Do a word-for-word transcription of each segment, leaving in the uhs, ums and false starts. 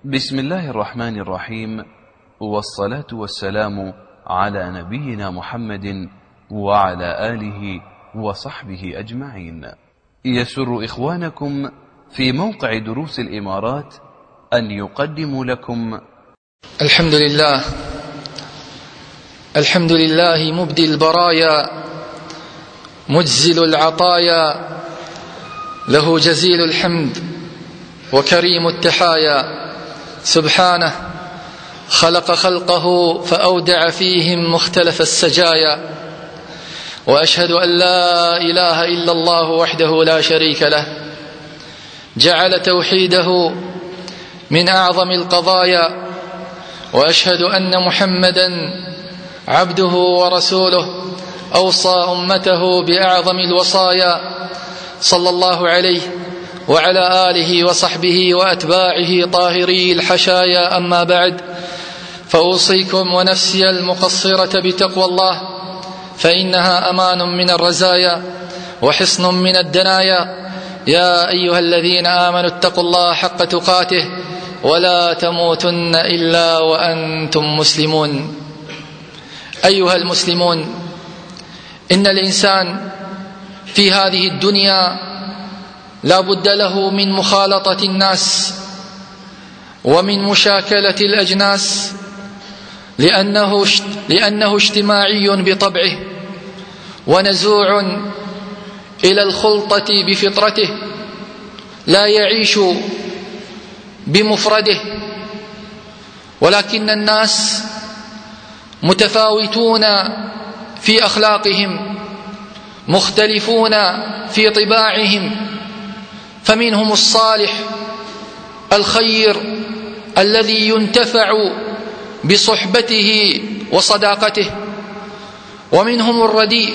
بسم الله الرحمن الرحيم، والصلاة والسلام على نبينا محمد وعلى آله وصحبه أجمعين. يسر إخوانكم في موقع دروس الإمارات أن يقدموا لكم الحمد لله الحمد لله مبدي البرايا مجزل العطايا، له جزيل الحمد وكريم التحايا. سبحانه خلق خلقه فأودع فيهم مختلف السجايا، وأشهد أن لا إله إلا الله وحده لا شريك له، جعل توحيده من أعظم القضايا، وأشهد أن محمدا عبده ورسوله أوصى أمته بأعظم الوصايا، صلى الله عليه وعلى آله وصحبه وأتباعه طاهري الحشايا. أما بعد، فأوصيكم ونفسي المقصرة بتقوى الله، فإنها أمان من الرزايا وحصن من الدنايا. يا أيها الذين آمنوا اتقوا الله حق تقاته ولا تموتن إلا وأنتم مسلمون. أيها المسلمون، إن الإنسان في هذه الدنيا لا بد له من مخالطة الناس ومن مشاكلة الأجناس، لأنه, لأنه اجتماعي بطبعه ونزوع إلى الخلطة بفطرته، لا يعيش بمفرده. ولكن الناس متفاوتون في أخلاقهم، مختلفون في طباعهم، فمنهم الصالح الخير الذي ينتفع بصحبته وصداقته، ومنهم الرديء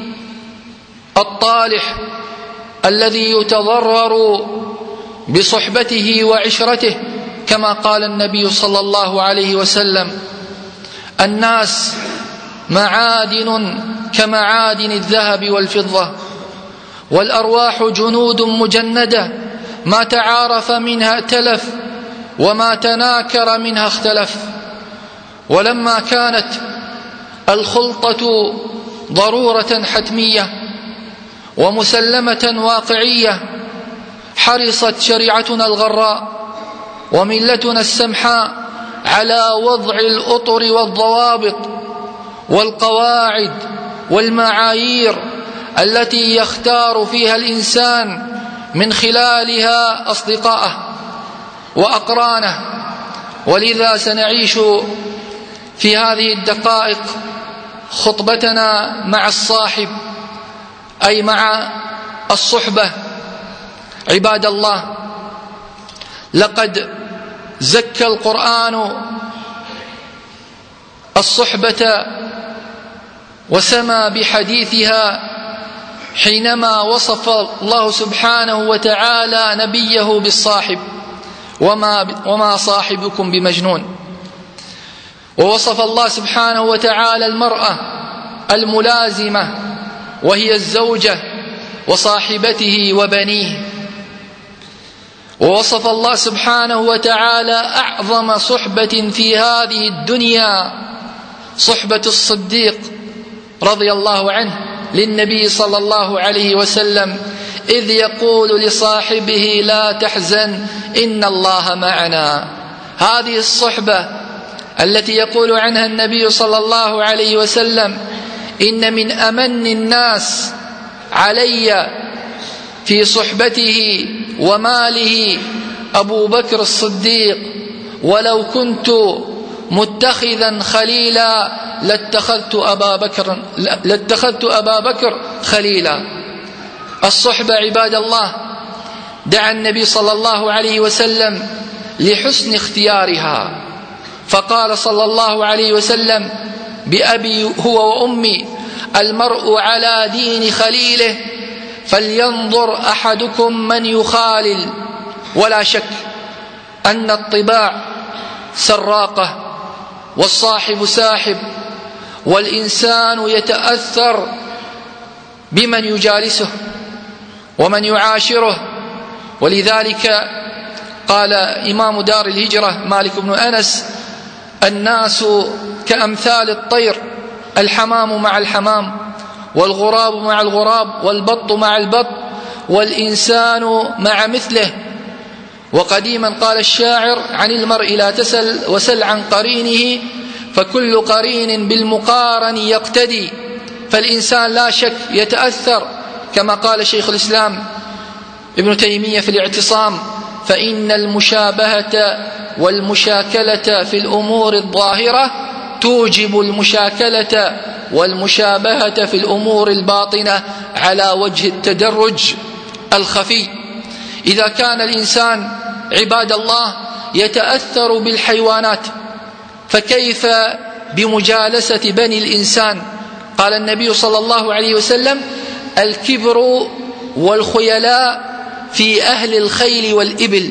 الطالح الذي يتضرر بصحبته وعشرته، كما قال النبي صلى الله عليه وسلم: الناس معادن كمعادن الذهب والفضة، والأرواح جنود مجندة، ما تعارف منها ائتلف وما تناكر منها اختلف. ولما كانت الخلطة ضرورة حتمية ومسلمة واقعية، حرصت شريعتنا الغراء وملتنا السمحاء على وضع الأطر والضوابط والقواعد والمعايير التي يختار فيها الإنسان من خلالها أصدقاءه وأقرانه. ولذا سنعيش في هذه الدقائق خطبتنا مع الصاحب، أي مع الصحبة. عباد الله، لقد زكى القرآن الصحبة وسمى بحديثها حينما وصف الله سبحانه وتعالى نبيه بالصاحب: وما, وما صاحبكم بمجنون. ووصف الله سبحانه وتعالى المرأة الملازمة وهي الزوجة وصاحبته وبنيه. ووصف الله سبحانه وتعالى أعظم صحبة في هذه الدنيا صحبة الصديق رضي الله عنه للنبي صلى الله عليه وسلم، إذ يقول لصاحبه: لا تحزن إن الله معنا. هذه الصحبة التي يقول عنها النبي صلى الله عليه وسلم: إن من أمن الناس علي في صحبته وماله أبو بكر الصديق، ولو كنت متخذا خليلا لاتخذت أبا بكر لاتخذت أبا بكر خليلا. الصحبة عباد الله دعا النبي صلى الله عليه وسلم لحسن اختيارها، فقال صلى الله عليه وسلم: بأبي هو وأمي المرء على دين خليله فلينظر أحدكم من يخالل. ولا شك أن الطباع سراقة والصاحب ساحب، والإنسان يتأثر بمن يجالسه ومن يعاشره. ولذلك قال إمام دار الهجرة مالك بن أنس: الناس كأمثال الطير، الحمام مع الحمام، والغراب مع الغراب، والبط مع البط، والإنسان مع مثله. وقديما قال الشاعر: عن المرء لا تسل وسل عن قرينه، فكل قرين بالمقارن يقتدي. فالإنسان لا شك يتأثر، كما قال شيخ الإسلام ابن تيمية في الاعتصام: فإن المشابهة والمشاكلة في الأمور الظاهرة توجب المشاكلة والمشابهة في الأمور الباطنة على وجه التدرج الخفي. إذا كان الإنسان عباد الله يتأثر بالحيوانات، فكيف بمجالسة بني الإنسان؟ قال النبي صلى الله عليه وسلم: الكبر والخيلاء في أهل الخيل والإبل،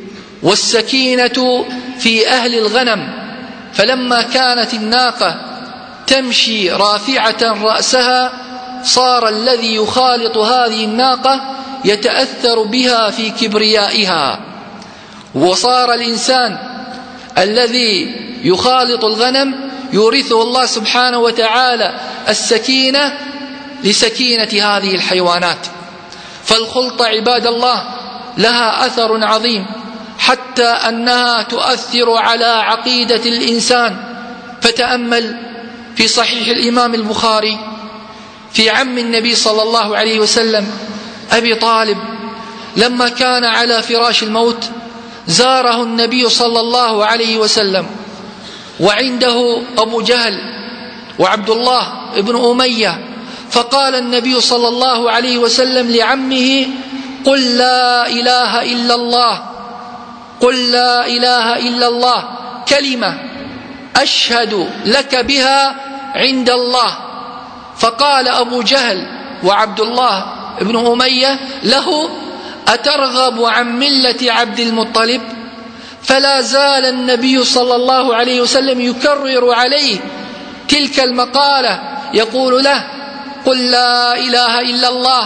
والسكينة في أهل الغنم. فلما كانت الناقة تمشي رافعة رأسها، صار الذي يخالط هذه الناقة يتأثر بها في كبريائها، وصار الإنسان الذي يخالط الغنم يورثه الله سبحانه وتعالى السكينة لسكينة هذه الحيوانات. فالخلطة عباد الله لها أثر عظيم، حتى أنها تؤثر على عقيدة الإنسان. فتأمل في صحيح الإمام البخاري في عم النبي صلى الله عليه وسلم أبي طالب، لما كان على فراش الموت زاره النبي صلى الله عليه وسلم، وعنده أبو جهل وعبد الله ابن أمية. فقال النبي صلى الله عليه وسلم لعمه: قل لا إله إلا الله، قل لا إله إلا الله، كلمة أشهد لك بها عند الله. فقال أبو جهل وعبد الله ابن أمية له: أترغب عن ملة عبد المطلب؟ فلا زال النبي صلى الله عليه وسلم يكرر عليه تلك المقالة، يقول له: قل لا إله إلا الله،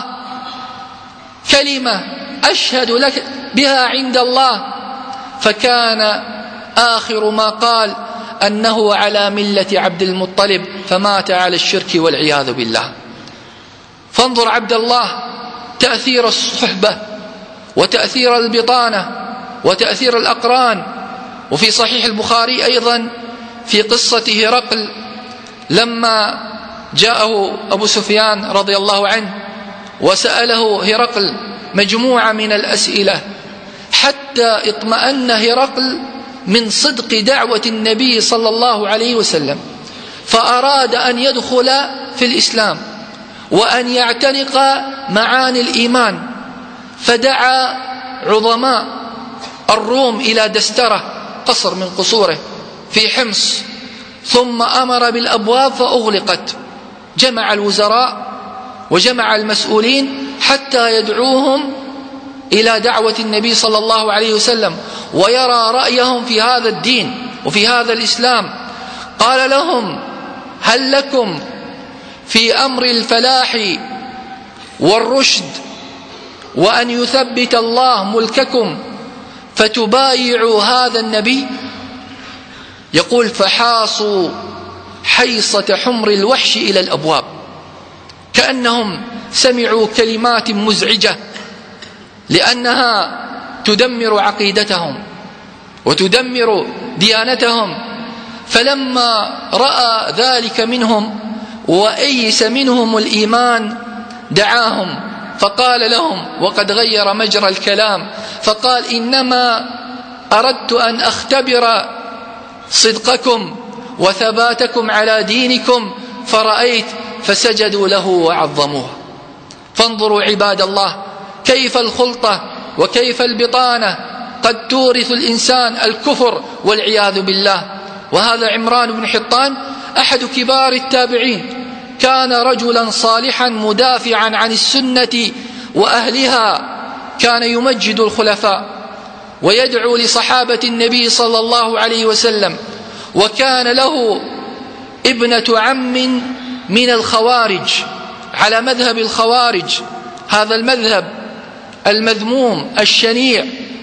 كلمة أشهد لك بها عند الله. فكان آخر ما قال أنه على ملة عبد المطلب، فمات على الشرك والعياذ بالله. فانظر عبد الله تأثير الصحبة وتأثير البطانة وتأثير الأقران. وفي صحيح البخاري أيضا في قصة هرقل، لما جاءه أبو سفيان رضي الله عنه وسأله هرقل مجموعة من الأسئلة، حتى اطمأن هرقل من صدق دعوة النبي صلى الله عليه وسلم، فأراد أن يدخل في الإسلام وأن يعتنق معاني الإيمان. فدعا عظماء الروم إلى دسترة، قصر من قصوره في حمص، ثم أمر بالأبواب فأغلقت. جمع الوزراء وجمع المسؤولين حتى يدعوهم إلى دعوة النبي صلى الله عليه وسلم ويرى رأيهم في هذا الدين وفي هذا الإسلام. قال لهم: هل لكم في أمر الفلاح والرشد وأن يثبت الله ملككم فتبايعوا هذا النبي؟ يقول: فحاصوا حيصة حمر الوحش إلى الأبواب، كأنهم سمعوا كلمات مزعجة، لأنها تدمر عقيدتهم وتدمر ديانتهم. فلما رأى ذلك منهم وأيس منهم الإيمان دعاهم فقال لهم، وقد غير مجرى الكلام، فقال: إنما أردت أن أختبر صدقكم وثباتكم على دينكم فرأيت، فسجدوا له وعظموه. فانظروا عباد الله كيف الخلطة وكيف البطانة قد تورث الإنسان الكفر والعياذ بالله. وهذا عمران بن حطان أحد كبار التابعين، كان رجلا صالحا مدافعا عن السنة وأهلها، كان يمجد الخلفاء ويدعو لصحابة النبي صلى الله عليه وسلم. وكان له ابنة عم من الخوارج، على مذهب الخوارج، هذا المذهب المذموم الشنيع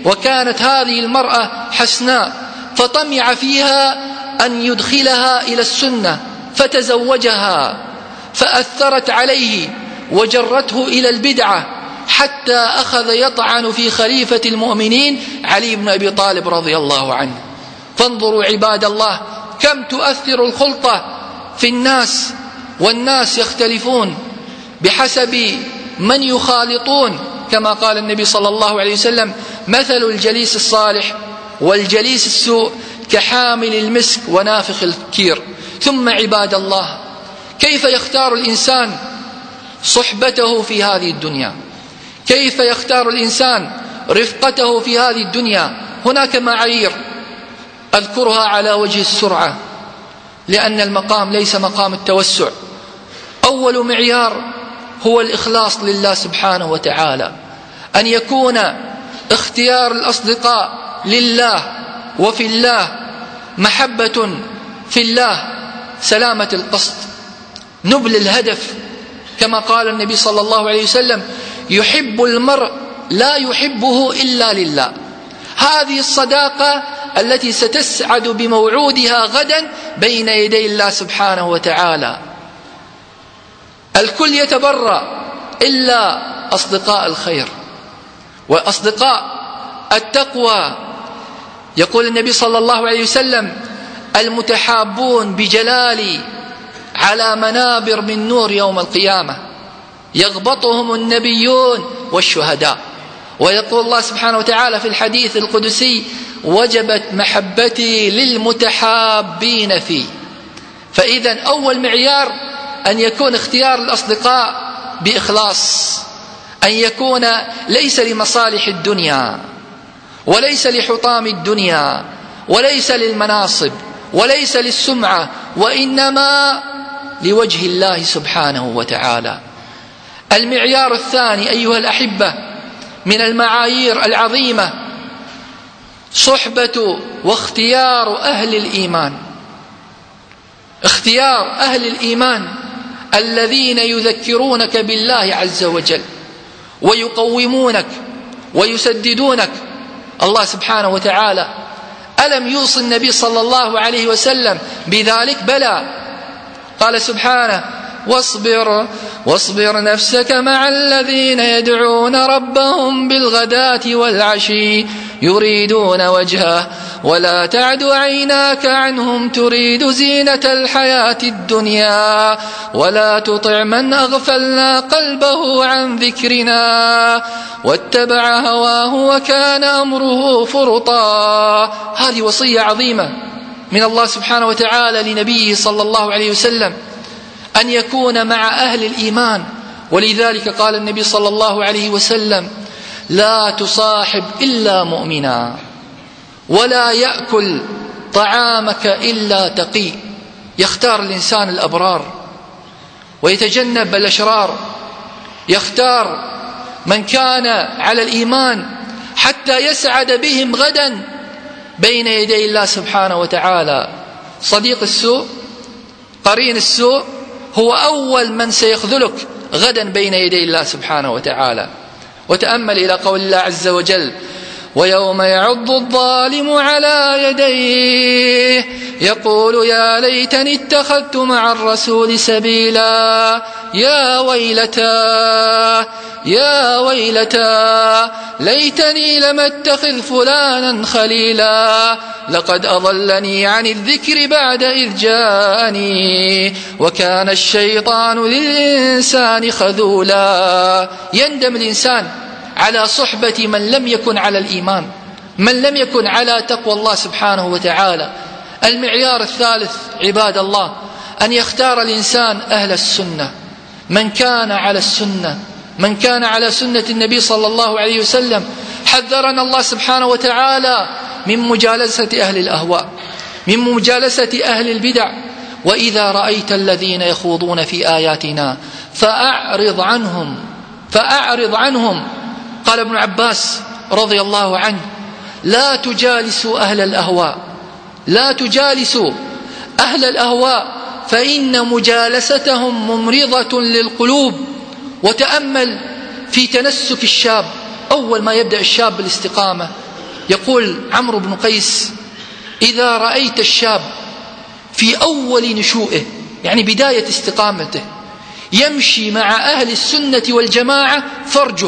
وكانت هذه المرأة حسناء فطمع فيها أن يدخلها إلى السنة فتزوجها، فأثرت عليه وجرته إلى البدعة حتى أخذ يطعن في خليفة المؤمنين علي بن أبي طالب رضي الله عنه. فانظروا عباد الله كم تؤثر الخلطة في الناس، والناس يختلفون بحسب من يخالطون، كما قال النبي صلى الله عليه وسلم: مثل الجليس الصالح والجليس السوء كحامل المسك ونافخ الكير. ثم عباد الله كيف يختار الإنسان صحبته في هذه الدنيا؟ كيف يختار الإنسان رفقته في هذه الدنيا؟ هناك معايير أذكرها على وجه السرعة لأن المقام ليس مقام التوسع. أول معيار هو الإخلاص لله سبحانه وتعالى، أن يكون اختيار الأصدقاء لله وفي الله، محبة في الله، سلامة القصد، نبل الهدف، كما قال النبي صلى الله عليه وسلم: يحب المرء لا يحبه إلا لله. هذه الصداقة التي ستسعد بموعودها غدا بين يدي الله سبحانه وتعالى. الكل يتبرأ إلا أصدقاء الخير وأصدقاء التقوى. يقول النبي صلى الله عليه وسلم: المتحابون بجلالي على منابر من نور يوم القيامة يغبطهم النبيون والشهداء. ويقول الله سبحانه وتعالى في الحديث القدسي: وجبت محبتي للمتحابين فيه. فإذا أول معيار أن يكون اختيار الأصدقاء بإخلاص، أن يكون ليس لمصالح الدنيا وليس لحطام الدنيا وليس للمناصب وليس للسمعة، وإنما لوجه الله سبحانه وتعالى. المعيار الثاني أيها الأحبة من المعايير العظيمة صحبة واختيار أهل الإيمان، اختيار أهل الإيمان الذين يذكرونك بالله عز وجل ويقومونك ويسددونك. الله سبحانه وتعالى ألم يوصي النبي صلى الله عليه وسلم بذلك؟ بلى، قال سبحانه: واصبر واصبر نفسك مع الذين يدعون ربهم بالغداة والعشي يريدون وجهه ولا تعد عيناك عنهم تريد زينة الحياة الدنيا ولا تطع من أغفلنا قلبه عن ذكرنا واتبع هواه وكان أمره فرطا. هذه وصية عظيمة من الله سبحانه وتعالى لنبيه صلى الله عليه وسلم أن يكون مع أهل الإيمان. ولذلك قال النبي صلى الله عليه وسلم: لا تصاحب إلا مؤمنا ولا يأكل طعامك إلا تقي. يختار الإنسان الأبرار ويتجنب الأشرار، يختار من كان على الإيمان حتى يسعد بهم غدا بين يدي الله سبحانه وتعالى. صديق السوء، قرين السوء، هو أول من سيخذلك غدا بين يدي الله سبحانه وتعالى. وتأمل إلى قول الله عز وجل: ويوم يعض الظالم على يديه يقول يا ليتني اتخذت مع الرسول سبيلا يا ويلتى يا ويلتى ليتني لم اتخذ فلانا خليلا لقد أضلني عن الذكر بعد إذ جاءني وكان الشيطان للإنسان خذولا. يندم الإنسان على صحبة من لم يكن على الإيمان، من لم يكن على تقوى الله سبحانه وتعالى. المعيار الثالث عباد الله أن يختار الإنسان أهل السنة، من كان على السنة، من كان على سنة النبي صلى الله عليه وسلم. حذرنا الله سبحانه وتعالى من مجالسة أهل الأهواء، من مجالسة أهل البدع. وإذا رأيت الذين يخوضون في آياتنا فأعرض عنهم فأعرض عنهم. قال ابن عباس رضي الله عنه: لا تجالسوا أهل الأهواء، لا تجالسوا أهل الأهواء فإن مجالستهم ممرضة للقلوب. وتأمل في تنسك الشاب، أول ما يبدأ الشاب بالاستقامة يقول عمرو بن قيس: إذا رأيت الشاب في أول نشوئه، يعني بداية استقامته، يمشي مع أهل السنة والجماعة فارجه،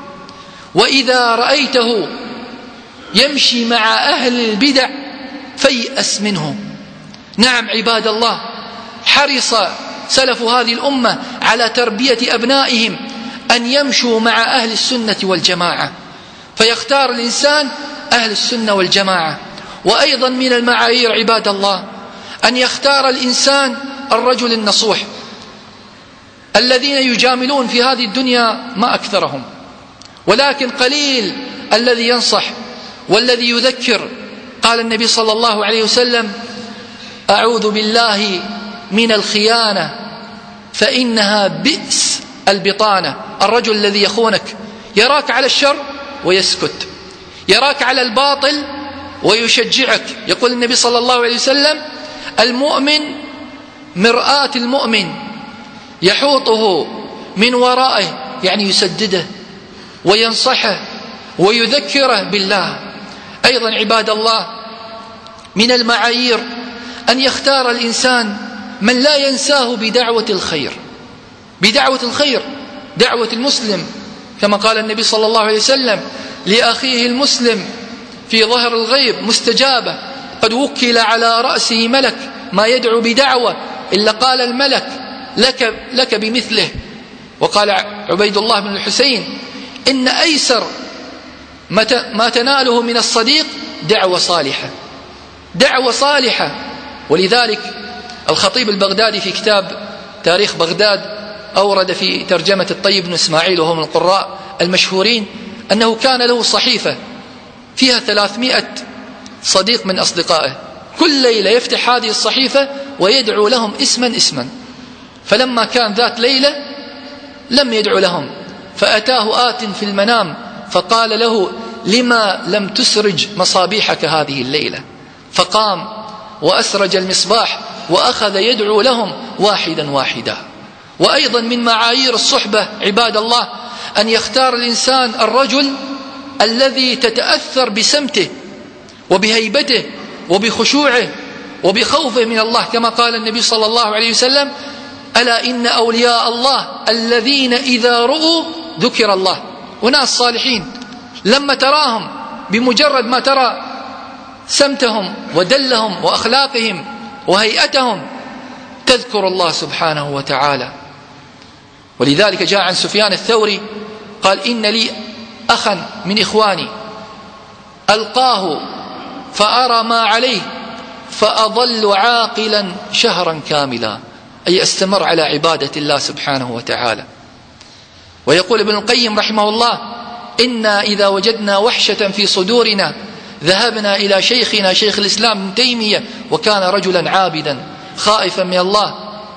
وإذا رأيته يمشي مع أهل البدع فيأس منه. نعم عباد الله، حرص سلف هذه الأمة على تربية أبنائهم أن يمشوا مع أهل السنة والجماعة، فيختار الإنسان أهل السنة والجماعة. وأيضا من المعايير عباد الله أن يختار الإنسان الرجل النصوح. الذين يجاملون في هذه الدنيا ما أكثرهم، ولكن قليل الذي ينصح والذي يذكر. قال النبي صلى الله عليه وسلم: أعوذ بالله من الخيانة فإنها بئس البطانة. الرجل الذي يخونك يراك على الشر ويسكت، يراك على الباطل ويشجعك. يقول النبي صلى الله عليه وسلم: المؤمن مرآة المؤمن، يحوطه من ورائه، يعني يسدده وينصحه ويذكره بالله. أيضا عباد الله من المعايير أن يختار الإنسان من لا ينساه بدعوة الخير، بدعوة الخير، دعوة المسلم، كما قال النبي صلى الله عليه وسلم لأخيه المسلم في ظهر الغيب مستجابة، قد وكل على رأسه ملك ما يدعو بدعوة إلا قال الملك لك, لك بمثله. وقال عبيد الله بن الحسين: إن أيسر ما تناله من الصديق دعوة صالحة، دعوة صالحة. ولذلك الخطيب البغدادي في كتاب تاريخ بغداد أورد في ترجمة الطيب بن إسماعيل وهو من القراء المشهورين أنه كان له صحيفة فيها ثلاثمائة صديق من أصدقائه، كل ليلة يفتح هذه الصحيفة ويدعو لهم اسما اسما. فلما كان ذات ليلة لم يدعو لهم، فأتاه آت في المنام فقال له: لما لم تسرج مصابيحك هذه الليلة؟ فقام وأسرج المصباح وأخذ يدعو لهم واحدا واحدا. وأيضا من معايير الصحبة عباد الله أن يختار الإنسان الرجل الذي تتأثر بسمته وبهيبته وبخشوعه وبخوفه من الله، كما قال النبي صلى الله عليه وسلم: ألا إن أولياء الله الذين إذا رؤوا ذكر الله. وناس صالحين لما تراهم بمجرد ما ترى سمتهم ودلهم وأخلاقهم وهيئتهم تذكر الله سبحانه وتعالى. ولذلك جاء عن سفيان الثوري قال: إن لي أخا من إخواني ألقاه فأرى ما عليه فأظل عاقلا شهرا كاملا، أي استمر على عبادة الله سبحانه وتعالى. ويقول ابن القيم رحمه الله: إنا إذا وجدنا وحشة في صدورنا ذهبنا إلى شيخنا شيخ الإسلام ابن تيمية، وكان رجلا عابدا خائفا من الله،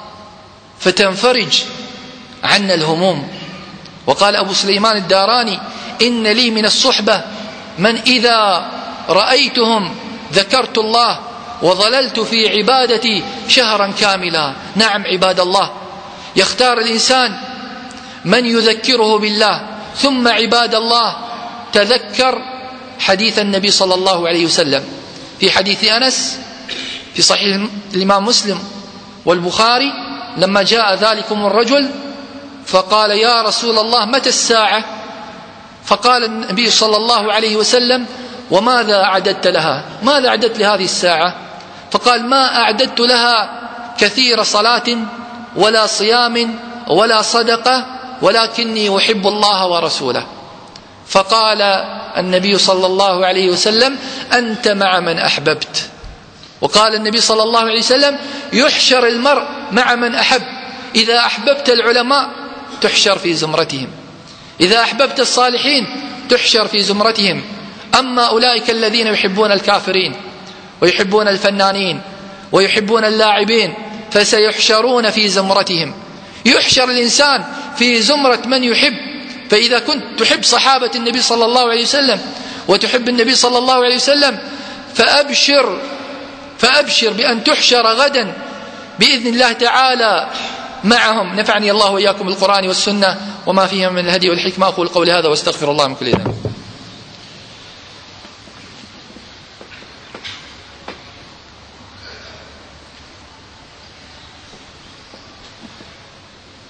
فتنفرج عنا الهموم. وقال أبو سليمان الداراني: إن لي من الصحبة من إذا رأيتهم ذكرت الله وظللت في عبادتي شهرا كاملا. نعم عباد الله، يختار الإنسان من يذكره بالله. ثم عباد الله تذكر حديث النبي صلى الله عليه وسلم في حديث أنس في صحيح الإمام مسلم والبخاري، لما جاء ذلكم الرجل فقال: يا رسول الله متى الساعة؟ فقال النبي صلى الله عليه وسلم: وماذا أعددت لها؟ ماذا أعددت لهذه الساعة؟ فقال: ما أعددت لها كثير صلاة ولا صيام ولا صدقة، ولكني أحب الله ورسوله. فقال النبي صلى الله عليه وسلم: أنت مع من أحببت. وقال النبي صلى الله عليه وسلم: يحشر المرء مع من أحب. إذا أحببت العلماء تحشر في زمرتهم، إذا أحببت الصالحين تحشر في زمرتهم. أما أولئك الذين يحبون الكافرين ويحبون الفنانين ويحبون اللاعبين فسيحشرون في زمرتهم. يحشر الإنسان في زمرة من يحب. فإذا كنت تحب صحابة النبي صلى الله عليه وسلم وتحب النبي صلى الله عليه وسلم فأبشر فأبشر بأن تحشر غدا بإذن الله تعالى معهم. نفعني الله وإياكم بالقرآن والسنة وما فيها من الهدي والحكمة. أقول قولي هذا واستغفر الله من كل ذنب.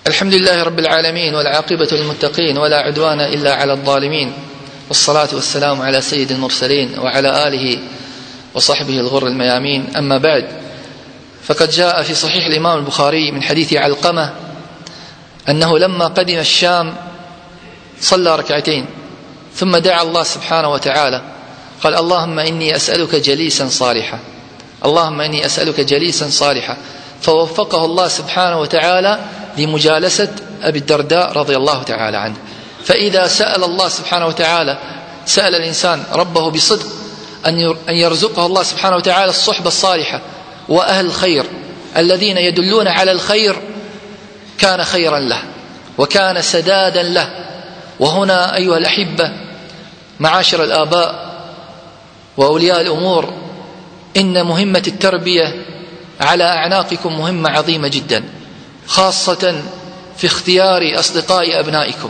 الحمد لله رب العالمين، والعاقبة للمتقين، ولا عدوان إلا على الظالمين، والصلاة والسلام على سيد المرسلين وعلى آله وصحبه الغر الميامين. أما بعد، فقد جاء في صحيح الإمام البخاري من حديث علقمة أنه لما قدم الشام صلى ركعتين ثم دعا الله سبحانه وتعالى، قال: اللهم إني أسألك جليسا صالحا، اللهم إني أسألك جليسا صالحا، فوفقه الله سبحانه وتعالى لمجالسة أبي الدرداء رضي الله تعالى عنه. فإذا سأل الله سبحانه وتعالى، سأل الإنسان ربه بصدق أن يرزقه الله سبحانه وتعالى الصحبة الصالحة وأهل الخير الذين يدلون على الخير، كان خيرا له وكان سدادا له. وهنا أيها الأحبة معاشر الآباء وأولياء الأمور، إن مهمة التربية على أعناقكم مهمة عظيمة جدا، خاصة في اختيار أصدقاء أبنائكم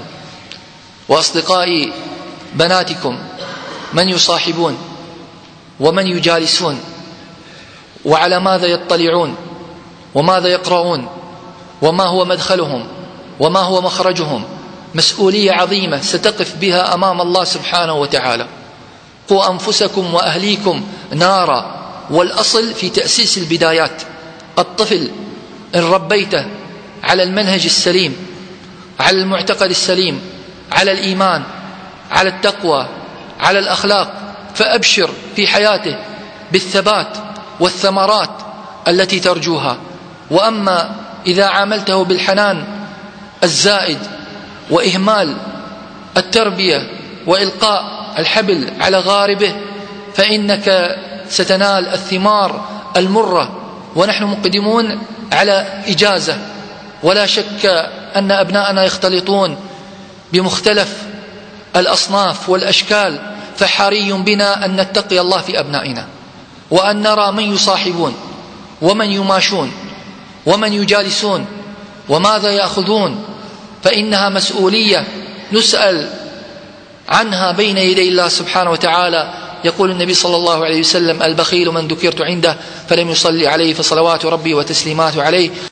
وأصدقاء بناتكم، من يصاحبون ومن يجالسون وعلى ماذا يطلعون وماذا يقرؤون وما هو مدخلهم وما هو مخرجهم. مسؤولية عظيمة ستقف بها أمام الله سبحانه وتعالى. قوا أنفسكم وأهليكم نارا. والأصل في تأسيس البدايات، الطفل إن ربيته على المنهج السليم، على المعتقد السليم، على الإيمان، على التقوى، على الأخلاق، فأبشر في حياته بالثبات والثمرات التي ترجوها. وأما إذا عاملته بالحنان الزائد وإهمال التربية وإلقاء الحبل على غاربه، فإنك ستنال الثمار المرة. ونحن مقدمون على إجازة، ولا شك أن أبناءنا يختلطون بمختلف الأصناف والأشكال، فحري بنا أن نتقي الله في أبنائنا، وأن نرى من يصاحبون ومن يماشون ومن يجالسون وماذا يأخذون، فإنها مسؤولية نسأل عنها بين يدي الله سبحانه وتعالى. يقول النبي صلى الله عليه وسلم: البخيل من ذكرت عنده فلم يصلي عليه فصلوات ربي وتسليمات عليه.